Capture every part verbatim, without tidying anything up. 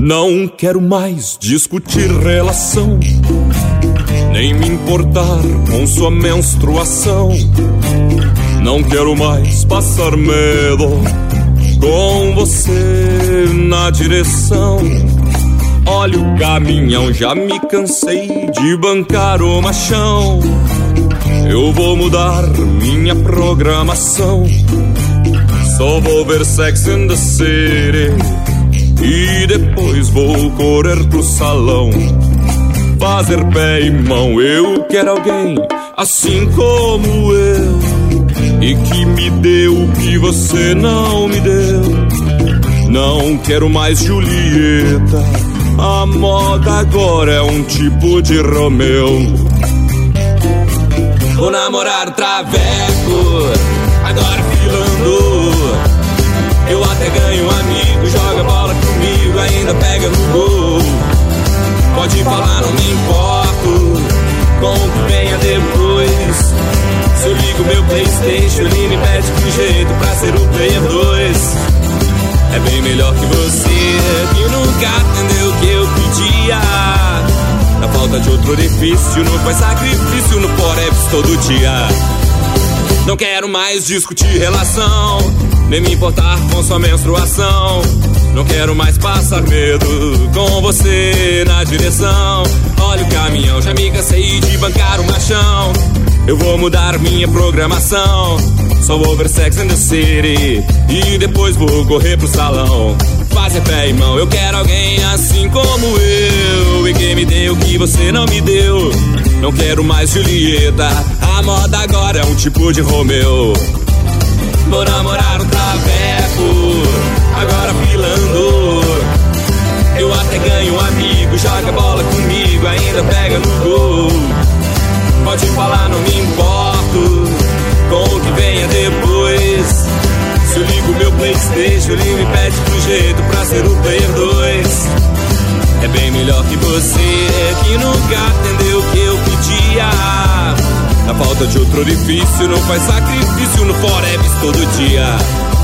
Não quero mais discutir relação, nem me importar com sua menstruação. Não quero mais passar medo com você na direção. Olha o caminhão, já me cansei de bancar o machão. Eu vou mudar minha programação. Só vou ver Sex and the City e depois vou correr pro salão, fazer pé e mão. Eu quero alguém assim como eu, e que me deu o que você não me deu. Não quero mais Julieta, a moda agora é um tipo de Romeu. Vou namorar traveco, agora filando. Eu até ganho um amigo, joga bola comigo, ainda pega no gol. Pode falar, não me importo com o que venha depois. Se eu ligo meu PlayStation, ele me pede que jeito pra ser o player dois. É bem melhor que você, que nunca entendeu o que eu pedia. Na falta de outro orifício, não faz sacrifício no Forex todo dia. Não quero mais discutir relação, nem me importar com sua menstruação. Não quero mais passar medo com você na direção. Olha o caminhão, já me cansei de bancar o machão. Eu vou mudar minha programação. Só vou ver Sex and the City e depois vou correr pro salão, fazer pé e mão. Eu quero alguém assim como eu, e que me deu o que você não me deu. Não quero mais Julieta, a moda agora é um tipo de Romeu. Vou namorar um traveco, agora pilando. Eu até ganho um amigo, joga bola comigo, ainda pega no gol. Pode falar, não me importo com o que venha depois. Se eu ligo meu PlayStation, ele me pede pro jeito pra ser o player dois. É bem melhor que você, que nunca entendeu o que eu pedia. Na falta de outro orifício, não faz sacrifício no Forex todo dia.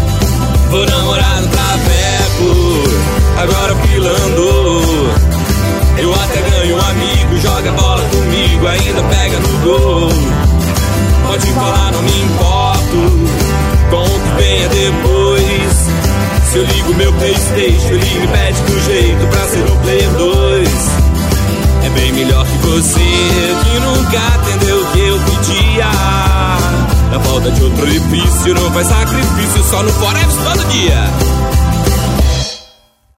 Vou namorar no traveco, agora pilando. Eu até ganho um amigo, joga bola comigo, ainda pega no gol. Pode falar, não me importo com o que venha depois. Se eu ligo meu PlayStation, ele me pede do jeito pra ser o player dois. É bem melhor que você, que nunca entendeu o que eu pedia. Na falta de outro orifício, não faz sacrifício, só no Forex todo dia.